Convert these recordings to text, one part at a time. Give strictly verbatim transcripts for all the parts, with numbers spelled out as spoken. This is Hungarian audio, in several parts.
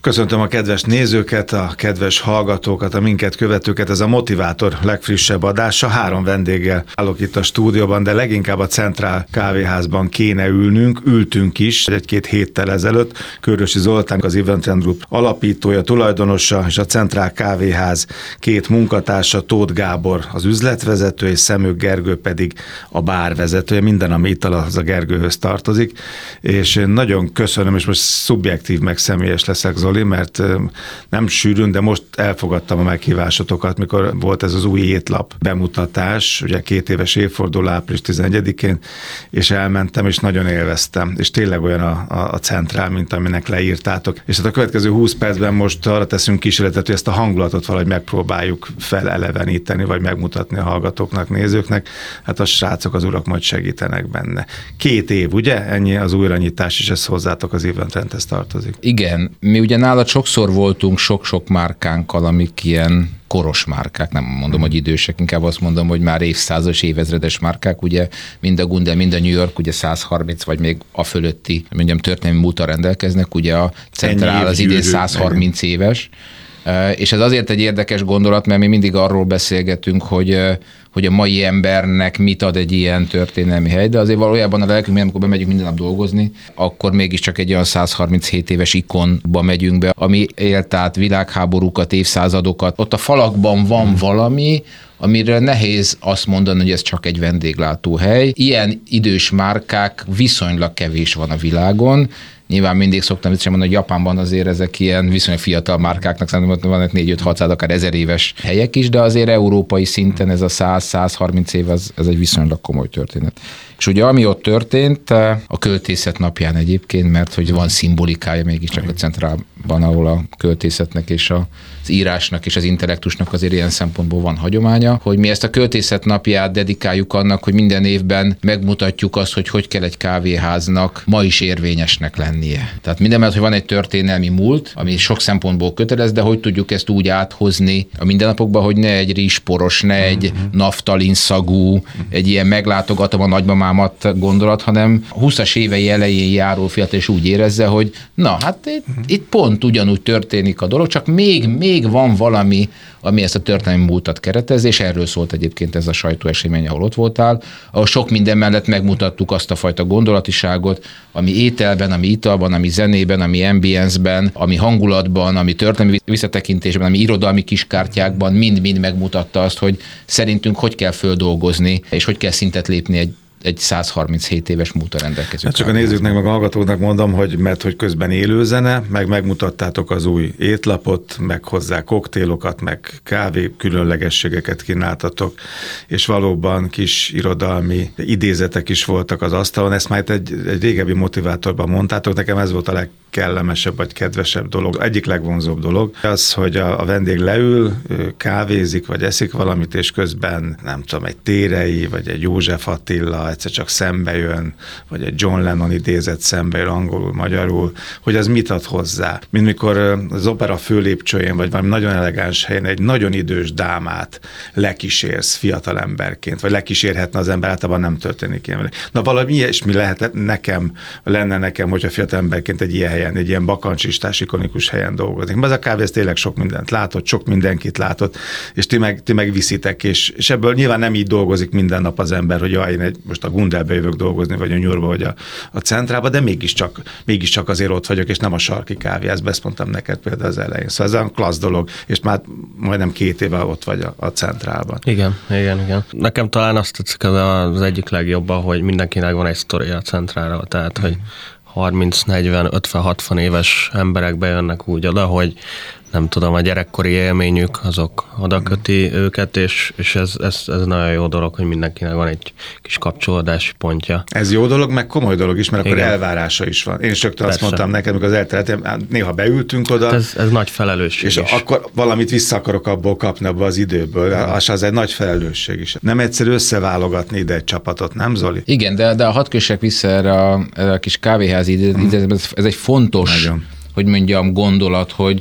Köszöntöm a kedves nézőket, a kedves hallgatókat, a minket követőket. Ez a Motivátor legfrissebb adása. Három vendéggel állok itt a stúdióban, de leginkább a Centrál kávéházban kéne ülnünk. Ültünk is egy-két héttel ezelőtt. Körösi Zoltán, az Event Group alapítója, tulajdonosa, és a Centrál kávéház két munkatársa, Tóth Gábor az üzletvezető, és Szemők Gergő pedig a bárvezetője. Minden, ami ital, az a Gergőhöz tartozik. És én nagyon köszönöm, és most szubjektív meg személyes leszek, Zoli, mert nem sűrűn, de most elfogadtam a meghívásotokat, mikor volt ez az új étlap bemutatás, ugye két éves évforduló április tizenegyedikén, és elmentem, és nagyon élveztem, és tényleg olyan a, a, a Centrál, mint aminek leírtátok. És hát a következő húsz percben most arra teszünk kísérletet, hogy ezt a hangulatot valahogy megpróbáljuk feleleveníteni, vagy megmutatni a hallgatóknak, nézőknek. Hát a srácok, az urak majd segítenek benne. Két év, ugye? Ennyi az újranyitás, és ez hozzátok az Eventrendhez tartozik. Igen, mi ugye nálad sokszor voltunk sok-sok márkánkkal, amik ilyen koros márkák, nem mondom, hogy idősek, inkább azt mondom, hogy már évszázados, évezredes márkák, ugye mind a Gundel, mind a New York, ugye száz harminc vagy még a fölötti, mondjam, történelmi múlttal rendelkeznek, ugye a Centrál az idén száz harminc éves, és ez azért egy érdekes gondolat, mert mi mindig arról beszélgetünk, hogy hogy a mai embernek mit ad egy ilyen történelmi hely, de azért valójában a lelkünk, amikor bemegyünk minden nap dolgozni, akkor mégiscsak egy olyan száz harminchét éves ikonba megyünk be, ami élt át világháborúkat, évszázadokat. Ott a falakban van hmm. valami, amire nehéz azt mondani, hogy ez csak egy vendéglátóhely. Ilyen idős márkák viszonylag kevés van a világon. Nyilván mindig szoktam itt sem mondani, hogy Japánban azért ezek ilyen viszonylag fiatal márkáknak, szerintem vannak négy-öt-hatszáz, akár ezer éves helyek is, de azért európai szinten ez a száz-száz harminc év, ez, ez egy viszonylag komoly történet. És ugye ami ott történt, a költészet napján egyébként, mert hogy van szimbolikája mégiscsak a Centrálban, ahol a költészetnek és az írásnak és az intellektusnak azért ilyen szempontból van hagyománya, hogy mi ezt a költészet napját dedikáljuk annak, hogy minden évben megmutatjuk azt, hogy hogy kell egy kávéháznak ma is érvényesnek lennie. Tehát mindemellett, hogy van egy történelmi múlt, ami sok szempontból kötelez, de hogy tudjuk ezt úgy áthozni a mindennapokba, hogy ne egy rizsporos, ne egy naftalin szagú, egy ilyen meglátogatom a nagymamám gondolat, hanem húszas évei elején járó fiatal és úgy érezze, hogy na, hát itt, itt pont ugyanúgy történik a dolog, csak még, még van valami, ami ezt a történelmi múltat keretez, és erről szólt egyébként ez a sajtóesemény, ahol ott voltál, ahol sok minden mellett megmutattuk azt a fajta gondolatiságot, ami ételben, ami italban, ami zenében, ami ambience-ben, ami hangulatban, ami történelmi visszatekintésben, ami irodalmi kiskártyákban mind-mind megmutatta azt, hogy szerintünk hogy kell földolgozni, és hogy kell szintet lépni egy egy száz harminchét éves múltra rendelkező. Hát csak a nézőknek, meg a hallgatóknak mondom, hogy mert hogy közben élőzene, meg megmutattátok az új étlapot, meg hozzá koktélokat, meg kávé különlegességeket kínáltatok, és valóban kis irodalmi idézetek is voltak az asztalon. Ezt már egy, egy régebbi motivátorban mondtátok, nekem ez volt a legkellemesebb vagy kedvesebb dolog, egyik legvonzóbb dolog. Az, hogy a, a vendég leül, kávézik, vagy eszik valamit, és közben nem tudom, egy Térei, vagy egy József Attila egyszer csak szembe jön, vagy egy John Lennon idézet szembe jön angolul, magyarul, hogy az mit ad hozzá. Mint mikor az opera főlépcsőjén, vagy valami nagyon elegáns helyen egy nagyon idős dámát lekísérsz fiatalemberként, vagy lekísérhetne az ember, általában nem történik ilyen. Na valami ilyesmi lehet nekem, lenne nekem, hogyha fiatalemberként egy ilyen helyen, egy ilyen bakancsistás, ikonikus helyen dolgozik. Az a kávé, ez tényleg sok mindent látott, sok mindenkit látott, és ti meg, ti meg viszitek, és, és ebből nyilván nem így dolgozik minden nap az ember, hogy jaj, én egy, most a Gundelbe jövök dolgozni, vagy a Nyúrba, vagy a, a Centrálba, de mégiscsak, mégiscsak azért ott vagyok, és nem a sarki kávéházba, ezt mondtam neked például az elején. Szóval ez egy klassz dolog, és már majdnem két éve ott vagy a, a Centrálban. Igen, igen, igen. Nekem talán azt tetszik az egyik legjobban, hogy mindenkinek van egy sztoria a Centrálról, tehát, hogy harminc, negyven, ötven, hatvan éves emberek bejönnek úgy oda, hogy nem tudom, a gyerekkori élményük, azok oda köti mm. őket, és, és ez, ez, ez nagyon jó dolog, hogy mindenkinek van egy kis kapcsolódási pontja. Ez jó dolog, meg komoly dolog is, mert akkor igen, elvárása is van. Én is rögtön azt mondtam neked, amikor az eltereltem, néha beültünk oda. Hát ez, ez nagy felelősség és is. akkor valamit vissza akarok abból kapni, abból az időből. Az, az egy nagy felelősség is. Nem egyszerű összeválogatni ide egy csapatot, nem Zoli? Igen, de, de a hadd kössek vissza erre a, erre a kis kávéházi idézetben, mm. ez egy fontos, nagyon, hogy mondjam, gondolat, hogy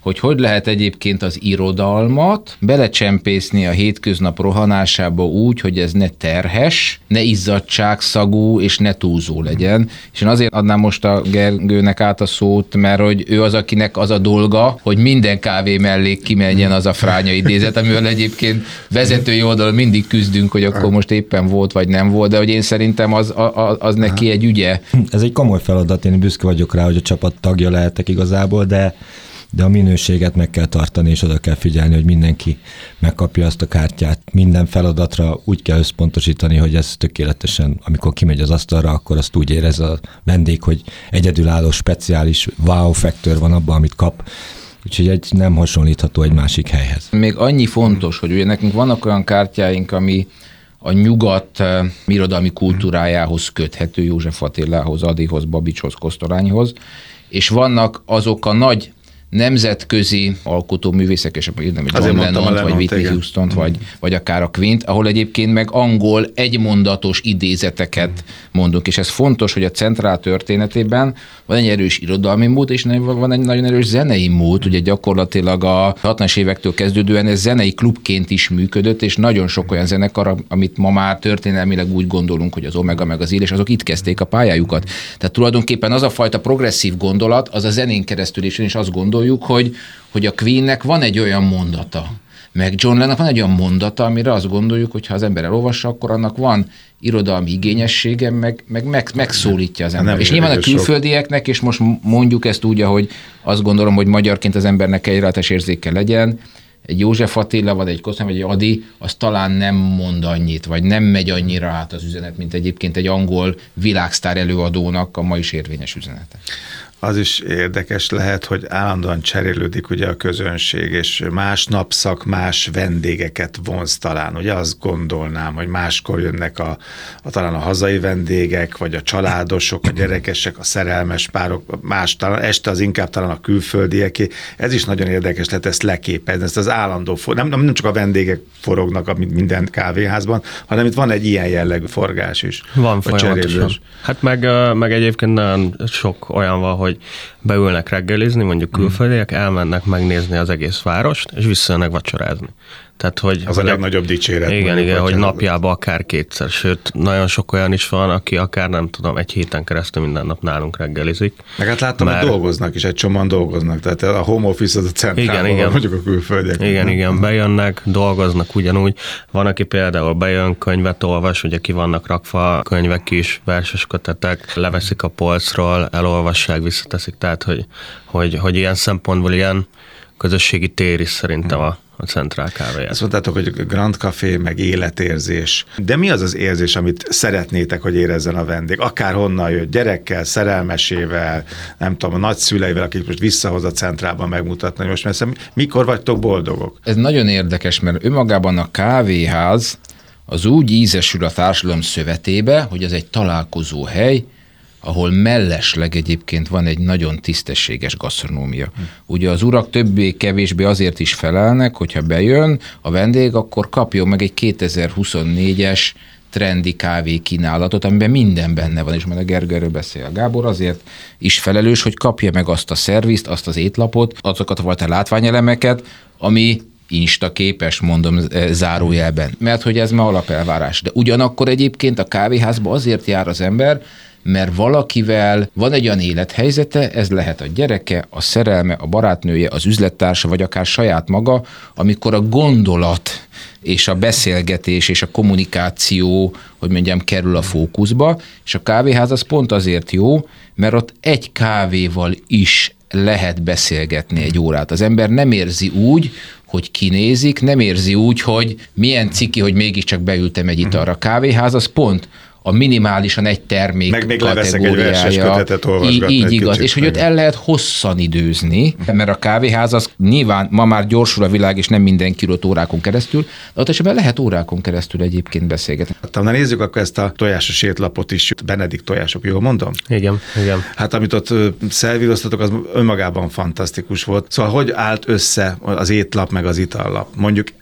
hogy hogy lehet egyébként az irodalmat belecsempészni a hétköznap rohanásába úgy, hogy ez ne terhes, ne izzadságszagú és ne túlzó legyen. És én azért adnám most a Gergőnek át a szót, mert hogy ő az, akinek az a dolga, hogy minden kávé mellé kimenjen az a fránya idézet, amivel egyébként vezetői oldalon mindig küzdünk, hogy akkor most éppen volt vagy nem volt, de hogy én szerintem az, az, az neki egy ügye. Ez egy komoly feladat, én büszke vagyok rá, hogy a csapat tagja lehetek igazából, de de a minőséget meg kell tartani, és oda kell figyelni, hogy mindenki megkapja azt a kártyát. Minden feladatra úgy kell összpontosítani, hogy ez tökéletesen, amikor kimegy az asztalra, akkor azt úgy érez a vendég, hogy egyedülálló, speciális wow factor van abban, amit kap. Úgyhogy egy nem hasonlítható egy másik helyhez. Még annyi fontos, hogy ugye nekünk vannak olyan kártyáink, ami a nyugat uh, irodalmi kultúrájához köthető, József Attilához, Adihoz, Babicshoz, Kosztolányhoz, és vannak azok a nagy nemzetközi alkotóművészek, és nem John Lennon-t, vagy Whitney Houston-t, vagy, vagy akár a Quint, ahol egyébként meg angol egymondatos idézeteket mondunk, és ez fontos, hogy a centrál történetében van egy erős irodalmi mód, és van egy nagyon erős zenei mód, ugye gyakorlatilag a hatvanas évektől kezdődően ez zenei klubként is működött, és nagyon sok olyan zenekar, amit ma már történelmileg úgy gondolunk, hogy az Omega meg az Illés, azok itt kezdték a pályájukat. Tehát tulajdonképpen az a fajta progresszív gondolat, az a zenén keresztül is, és azt gondoljuk, hogy, hogy a Queennek van egy olyan mondata, meg John Lennonnak van egy olyan mondata, amire azt gondoljuk, hogy ha az ember elolvassa, akkor annak van irodalmi igényessége, meg, meg, meg megszólítja az ember. És nyilván a külföldieknek, és most mondjuk ezt úgy, ahogy azt gondolom, hogy magyarként az embernek egyrátes érzéke legyen, egy József Attila, vagy egy Kosztolányi, vagy egy Ady, az talán nem mond annyit, vagy nem megy annyira át az üzenet, mint egyébként egy angol világsztár előadónak a ma is érvényes üzenete. Az is érdekes lehet, hogy állandóan cserélődik ugye a közönség, és más napszak, más vendégeket vonz talán. Ugye azt gondolnám, hogy máskor jönnek a, a talán a hazai vendégek, vagy a családosok, a gyerekesek, a szerelmes párok, más talán, este az inkább talán a külföldieké. Ez is nagyon érdekes lehet ezt leképezni, ezt az állandó, nem, nem csak a vendégek forognak a minden kávéházban, hanem itt van egy ilyen jellegű forgás is. Van folyamatosan. Hát meg, meg egyébként nagyon sok olyan van, hogy beülnek reggelizni, mondjuk külföldiek, elmennek megnézni az egész várost, és visszajönnek vacsorázni. Tehát, hogy az a legnagyobb dicséret. Igen, igen, hogy napjában akár kétszer, sőt, nagyon sok olyan is van, aki akár nem tudom, egy héten keresztül minden nap nálunk reggelizik. Meg hát láttam, mert... hogy dolgoznak is, egy csomóan dolgoznak, tehát a home office az a centrálban, igen, igen. mondjuk a külföldiek. Igen, igen, bejönnek, dolgoznak ugyanúgy. Van, aki például bejön, könyvet olvas, ugye ki vannak rakva könyvek is, verses kötetek, leveszik a polcról, elolvassák, visszateszik, tehát, hogy, hogy, hogy ilyen szempontból ilyen közösségi tér is szerintem a a centrál kávéját. Azt mondtátok, hogy Grand Café, meg életérzés. De mi az az érzés, amit szeretnétek, hogy érezzen a vendég? Akár honnan jött, gyerekkel, szerelmesével, nem tudom, a nagyszüleivel, akik most visszahoz a centrálban megmutatni. Most mert mikor vagytok boldogok? Ez nagyon érdekes, mert önmagában a kávéház az úgy ízesül a társadalom szövetébe, hogy ez egy találkozó hely, ahol mellesleg egyébként van egy nagyon tisztességes gasztronómia. Hm. Ugye az urak többé-kevésbé azért is felelnek, hogyha bejön a vendég, akkor kapjon meg egy kétezer-huszonnégyes trendi kávé kínálatot, amiben minden benne van, és majd a Gergőről beszél. A Gábor azért is felelős, hogy kapja meg azt a szervizt, azt az étlapot, azokat a fajta látványelemeket, ami Insta képes, mondom zárójelben, mert hogy ez ma alapelvárás. De ugyanakkor egyébként a kávéházba azért jár az ember, mert valakivel van egy olyan élethelyzete, ez lehet a gyereke, a szerelme, a barátnője, az üzlettársa, vagy akár saját maga, amikor a gondolat és a beszélgetés és a kommunikáció, hogy mondjam, kerül a fókuszba, és a kávéház az pont azért jó, mert ott egy kávéval is lehet beszélgetni egy órát. Az ember nem érzi úgy, hogy kinézik, nem érzi úgy, hogy milyen ciki, hogy mégiscsak beültem egy italra. A kávéház az pont a minimálisan egy termék meg még leveszek egy verses kötetet olvasgatni. Így igaz, és hogy ott el lehet hosszan időzni, mert a kávéház az nyilván ma már gyorsul a világ, és nem mindenki ott órákon keresztül, de ott esetben lehet órákon keresztül egyébként beszélgetni. Hát, na nézzük akkor ezt a tojásos étlapot is, Benedikt tojások, jól mondom? Igen, igen. Hát amit ott szervíroztatok, az önmagában fantasztikus volt. Szóval hogy állt össze az étlap meg az itallap? Mondjuk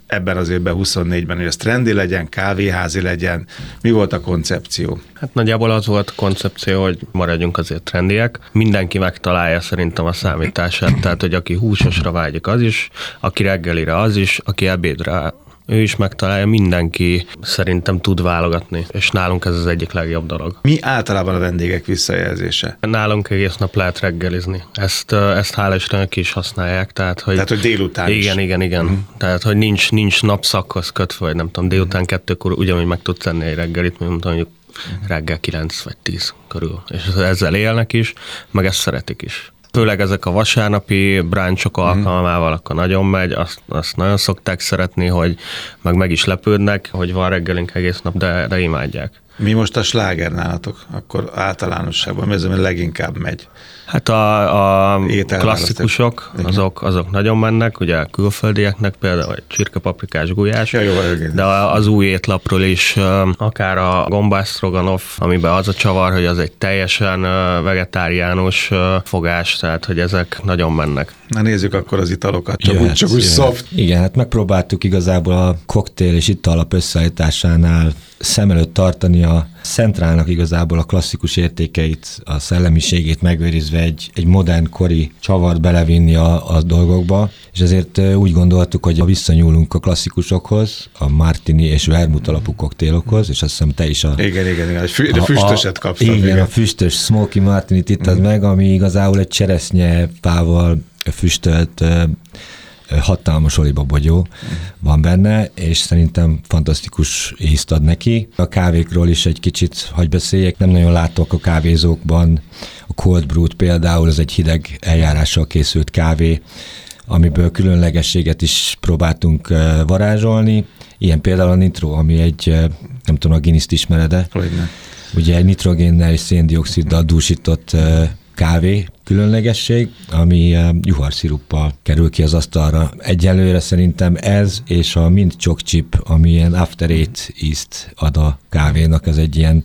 ebben az évben huszonnégyben, hogy ez trendi legyen, kávéházi legyen? Mi volt a koncepció? Hát nagyjából az volt a koncepció, hogy maradjunk azért trendiek. Mindenki megtalálja szerintem a számítását, tehát hogy aki húsosra vágyik, az is, aki reggelire, az is, aki ebédre, ő is megtalálja, mindenki szerintem tud válogatni, és nálunk ez az egyik legjobb dolog. Mi általában a vendégek visszajelzése? Nálunk egész nap lehet reggelizni. Ezt, ezt hála Istennek is használják. Tehát, hogy, tehát, hogy délután igen, is. Igen, igen, igen. Uh-huh. Tehát, hogy nincs, nincs napszakhoz kötve, vagy nem tudom, délután kettőkor ugyanúgy meg tudsz enni egy reggelit, mint mondjuk reggel kilenc vagy tíz körül. És ezzel élnek is, meg ezt szeretik is. Főleg ezek a vasárnapi bráncsok alkalmával akkor nagyon megy, azt, azt nagyon szokták szeretni, hogy meg meg is lepődnek, hogy van reggelünk egész nap, de, de imádják. Mi most a sláger nálatok? Akkor általánosságban mi az, ami leginkább megy? Hát a, a klasszikusok, azok, azok nagyon mennek, ugye a külföldieknek például egy csirkepaprikás gulyás, ja, jó, de az új étlapról is akár a gombás stroganoff, amiben az a csavar, hogy az egy teljesen vegetáriánus fogás, tehát hogy ezek nagyon mennek. Na nézzük akkor az italokat, csak jöhet, úgy, csak úgy soft. Igen, hát megpróbáltuk igazából a koktél és italap összeállításánál szem előtt tartani a Centrálnak igazából a klasszikus értékeit, a szellemiségét megőrizve egy, egy modern kori csavart belevinni a, a dolgokba, és ezért úgy gondoltuk, hogy visszanyúlunk a klasszikusokhoz, a martini és vermut alapú koktélokhoz, és azt hiszem te is a... Igen, igen, igen, fü- de füstöset kaptad. Igen, igen, a füstös smoky martinit ittad mm. meg, ami igazából egy cseresznyepával füstölt hatalmas olibabogyó van benne, és szerintem fantasztikus ízt ad neki. A kávékról is egy kicsit hagy beszéljek, nem nagyon látok a kávézókban. A cold brew-t például, az egy hideg eljárással készült kávé, amiből különlegességet is próbáltunk varázsolni. Ilyen például a nitro, ami egy, nem tudom, a Guinness-t ismered-e? Hogyne. Ugye egy nitrogénnel és széndioxiddal dúsított kávé különlegesség, ami juharsziruppal kerül ki az asztalra. Egyelőre szerintem ez és a mint csokchip, ami ilyen after eight ízt ad a kávénak, ez egy ilyen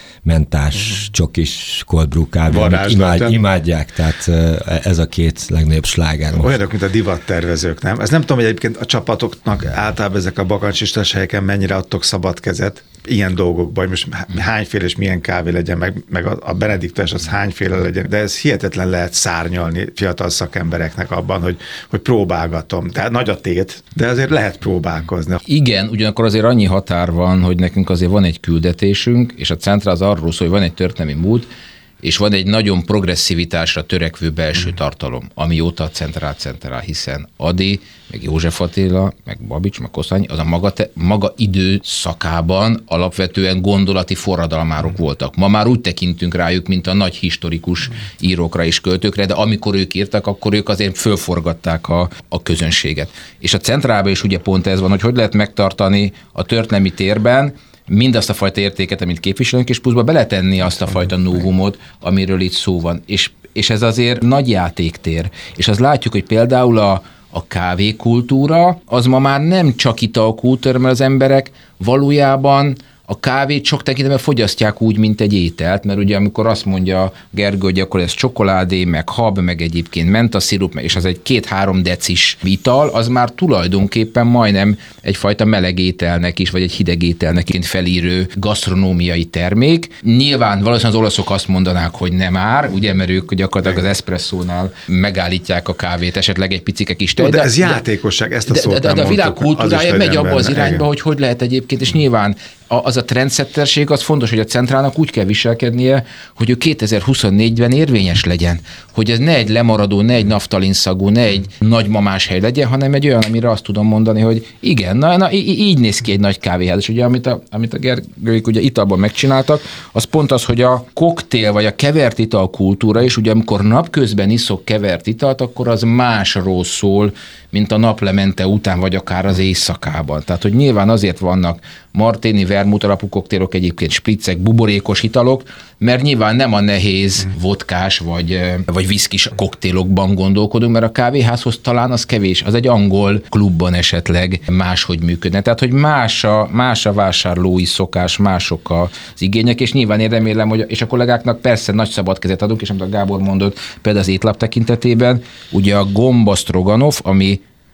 mentás, csokis cold brew kávé, amit imád, imádják, tehát ez a két legnagyobb sláger. Olyanok, mint a divattervezők, nem? Ez nem tudom, hogy egyébként a csapatoknak általában ezek a bakancsistas helyeken mennyire adtok szabad kezet ilyen dolgokban, hogy most hányféle és milyen kávé legyen, meg, meg a benediktes az hányféle legyen, de ez hihetetlen lehet szárnyalni fiatal szakembereknek abban, hogy, hogy próbálgatom. Tehát nagy a tét, de azért lehet próbálkozni. Igen, ugyanakkor azért annyi határ van, hogy nekünk azért van egy küldetésünk, és a Centra az arról szól, hogy van egy történelmi múlt, és van egy nagyon progresszivitásra törekvő belső mm. tartalom, amióta a Centrál Centrál, hiszen Adi, meg József Attila, meg Babics, meg Kosztolányi, az a maga, te, maga időszakában alapvetően gondolati forradalmárok voltak. Ma már úgy tekintünk rájuk, mint a nagy historikus írókra és költőkre, de amikor ők írtak, akkor ők azért fölforgatták a, a közönséget. És a Centrálban is ugye pont ez van, hogy hogy lehet megtartani a történelmi térben mindazt a fajta értéket, amit képviselünk, és pluszba beletenni azt a fajta novumot, amiről itt szó van. És, és ez azért nagy játéktér. És azt látjuk, hogy például a, a kávékultúra, az ma már nem csak italkultúra, mert az emberek valójában a kávét sok tekintetben fogyasztják úgy, mint egy ételt, mert ugye amikor azt mondja Gergő, hogy akkor ez csokoládé, meg hab, meg egyébként mentaszirup, és az egy két-három decis ital, az már tulajdonképpen majdnem egyfajta meleg ételnek is, vagy egy hideg ételnek felírő gasztronómiai termék. Nyilván valószínűleg az olaszok azt mondanák, hogy nem ár, ugye, mert ők gyakorlatilag az eszpresszónál megállítják a kávét, esetleg egy picike kis tej. De, de ez játékosság, ezt a szót de, de, de, de a világ kultúrája megy abba az irányba, igen. hogy hogy lehet egyébként, és nyilván az a trendsetterség, az fontos, hogy a Centrálnak úgy kell viselkednie, hogy ő kétezer-huszonnégyben érvényes legyen. Hogy ez ne egy lemaradó, ne egy naftalinszagú, ne egy nagymamás hely legyen, hanem egy olyan, amire azt tudom mondani, hogy igen, na, na így néz ki egy nagy kávéház. És ugye, amit a, amit a Gergőik ugye italban megcsináltak, az pont az, hogy a koktél vagy a kevert ital kultúra, és ugye amikor napközben iszok kevert italt, akkor az másról szól, mint a naplemente után, vagy akár az éjszakában. Tehát, hogy nyilván azért vannak martini, vermut alapú koktélok, egyébként spriccek, buborékos italok, mert nyilván nem a nehéz vodkás vagy, vagy viszkis koktélokban gondolkodunk, mert a kávéházhoz talán az kevés, az egy angol klubban esetleg máshogy működne. Tehát, hogy más a, más a vásárlói szokás, mások az igények, és nyilván én remélem, hogy és a kollégáknak persze nagy szabad kezet adunk, és amit a Gábor mondott, például az étlap tekintetében, ugye a gomba stroganoff, ami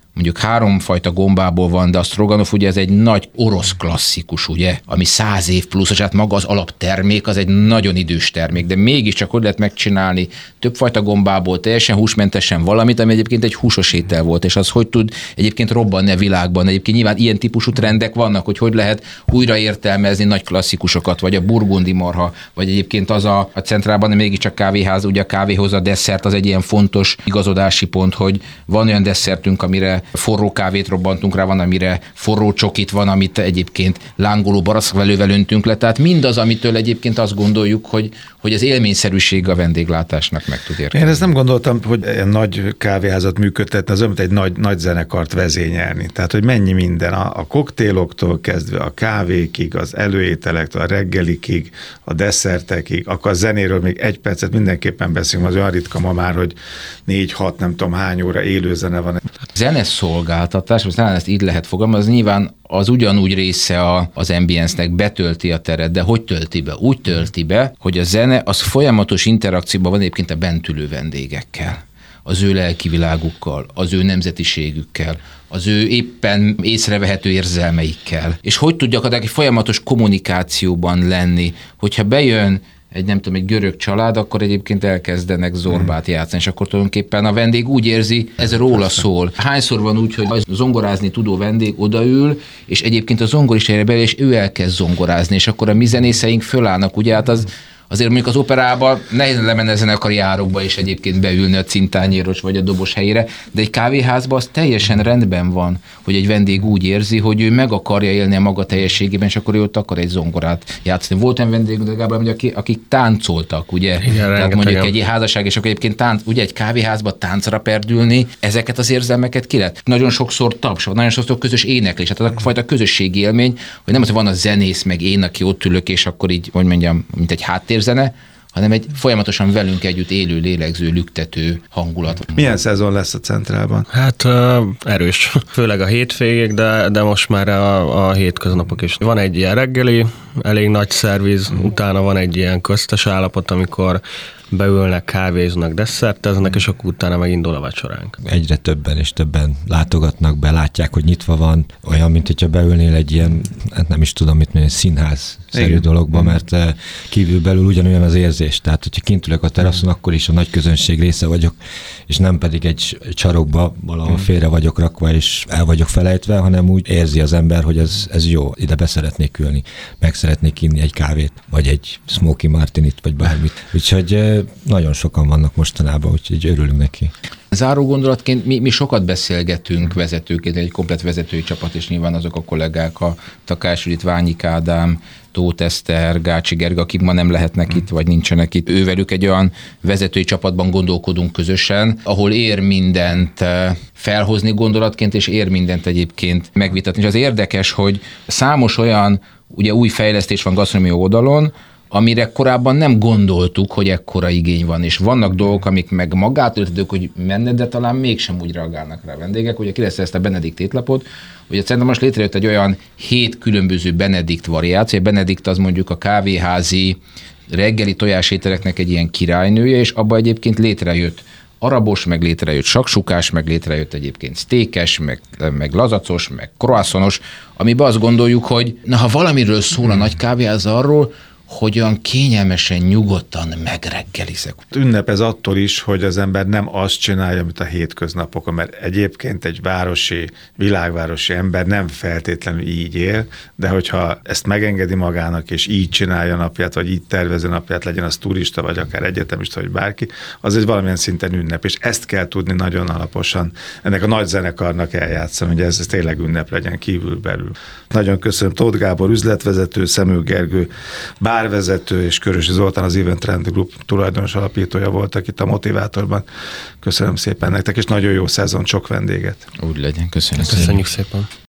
mondjuk háromfajta gombából van, de a stroganoff ugye ez egy nagy orosz klasszikus, ugye, ami száz év plusz, hát maga az alaptermék, az egy nagyon idős termék, de mégiscsak hogy lehet megcsinálni többfajta gombából, teljesen húsmentesen valamit, ami egyébként egy húsos étel volt, és az hogy tud egyébként robbanni a világban. Egyébként nyilván ilyen típusú trendek vannak, hogy hogy lehet újra értelmezni nagy klasszikusokat, vagy a burgundi marha, vagy egyébként az a, a centrálban, de mégiscsak kávéház, ugye a kávéhoz a desszert az egy ilyen fontos igazodási pont, hogy van olyan desszertünk, amire forró kávét robbantunk rá, van, amire forró csokit, van, amit egyébként lángoló barackvelővel öntünk le. Tehát mindaz, amitől egyébként azt gondoljuk, hogy, hogy az élményszerűség a vendéglátásnak meg tud érkezni. Én ezt nem gondoltam, hogy egy nagy kávéházat működtetni, az olyan, mint egy nagy, nagy zenekart vezényelni. Tehát, hogy mennyi minden, a, a koktéloktól kezdve a kávékig, az előételektől, a reggelikig, a desszertekig, akkor a zenéről még egy percet mindenképpen beszélünk, az olyan ritka ma már, hogy négy-hat, nem tudom hány óra élő zene van. Zeneszolgáltatás, most talán ezt így lehet fogalmazni, nyilván az ugyanúgy része a, az ambience-nek, betölti a teret, de hogy tölti be? Úgy tölti be, hogy a zene az folyamatos interakcióban van egyébként a bentülő vendégekkel, az ő lelkivilágukkal, az ő nemzetiségükkel, az ő éppen észrevehető érzelmeikkel. És hogy tudjak egy folyamatos kommunikációban lenni, hogyha bejön egy nem tudom, egy görög család, akkor egyébként elkezdenek zorbát játszani, és akkor tulajdonképpen a vendég úgy érzi, ez róla szól. Hányszor van úgy, hogy a zongorázni tudó vendég odaül, és egyébként a zongorista jön bele, és ő elkezd zongorázni, és akkor a mi zenészeink fölállnak, ugye, hát az azért mondjuk az operában nehéz lemenni a zenekari árokba és egyébként beülni a cintányéros vagy a dobos helyére, de egy kávéházban az teljesen rendben van, hogy egy vendég úgy érzi, hogy ő meg akarja élni a maga teljességében, és akkor ő ott akar egy zongorát játszani. Volt olyan vendég, legalább, akik, akik táncoltak, ugye? Igen, tehát rengetegen. mondjuk egy házasság, és akkor egyébként tánc, ugye egy kávéházban táncra perdülni, ezeket az érzelmeket ki lehet. Nagyon sokszor taps, nagyon sokszor közös éneklés, tehát a fajta közösségi élmény, hogy nem az, hogy van a zenész, meg én, aki ott ülök, és akkor így, hogy mondjam, mint egy háttérzene, hanem egy folyamatosan velünk együtt élő, lélegző, lüktető hangulat. Milyen szezon lesz a Centrálban? Hát uh, erős, főleg a hétvégék, de, de most már a, a hétköznapok is. Van egy ilyen reggeli, elég nagy szerviz, mm. utána van egy ilyen köztes állapot, amikor beülnek, kávéznak, desszerteznek, és akkor utána megindul a vacsoránk. Egyre többen és többen látogatnak be, látják, hogy nyitva van, olyan, mint hogyha beülnél egy ilyen, hát nem is tudom, mit mondani, színház-szerű dologba, mert kívülbelül ugyanolyan az érzés. Tehát, hogyha kint ülök a teraszon, akkor is a nagy közönség része vagyok, és nem pedig egy csarokba valahol félre vagyok rakva, és el vagyok felejtve, hanem úgy érzi az ember, hogy ez, ez jó, ide be szeretnék ülni, meg szeretnék inni egy kávét, vagy egy smoky martinit, vagy bármit. Úgyhogy nagyon sokan vannak mostanában, úgyhogy örülünk neki. Záró gondolatként mi, mi sokat beszélgetünk vezetőként, egy komplet vezetői csapat, és nyilván azok a kollégák, a Takács Judit, Ványik Ádám, Tóth Eszter, Gácsi Gerga, akik ma nem lehetnek itt, vagy nincsenek itt. Ővelük egy olyan vezetői csapatban gondolkodunk közösen, ahol ér mindent felhozni gondolatként, és ér mindent egyébként megvitatni. És az érdekes, hogy számos olyan ugye új fejlesztés van gasztronómiai oldalon, amire korábban nem gondoltuk, hogy ekkora igény van, és vannak dolgok, amik meg magától értetők, hogy menne, de talán mégsem úgy reagálnak rá a vendégek. Ugye ki lesz ezt a Benedikt étlapot, ugye szerintem most létrejött egy olyan hét különböző Benedikt variáció, a Benedikt az mondjuk a kávéházi reggeli tojásételeknek egy ilyen királynője, és abban egyébként létrejött arabos, meg létrejött saksukás, meg létrejött egyébként sztékes, meg, meg lazacos, meg croissantos, amiben azt gondoljuk, hogy na, ha valamiről szól a nagy kávéház arról, hogy olyan kényelmesen, nyugodtan megreggelizek. Ünnep ez attól is, hogy az ember nem azt csinálja, mint a hétköznapokon, mert egyébként egy városi, világvárosi ember nem feltétlenül így él, de hogyha ezt megengedi magának, és így csinálja napját, vagy így tervezi napját, legyen az turista, vagy akár egyetemista, vagy bárki, az egy valamilyen szinten ünnep, és ezt kell tudni nagyon alaposan ennek a nagy zenekarnak eljátszani, hogy ez, ez tényleg ünnep legyen kívül-belül. Nagyon köszönöm Tóth Gábor üzletvezető, Szemő Gergő bárvezető, és Körösi Zoltán az Event Trend Group tulajdonos alapítója voltak itt a Motivátorban. Köszönöm szépen nektek, és nagyon jó szezon, sok vendéget. Úgy legyen, köszönöm. Köszönjük szépen.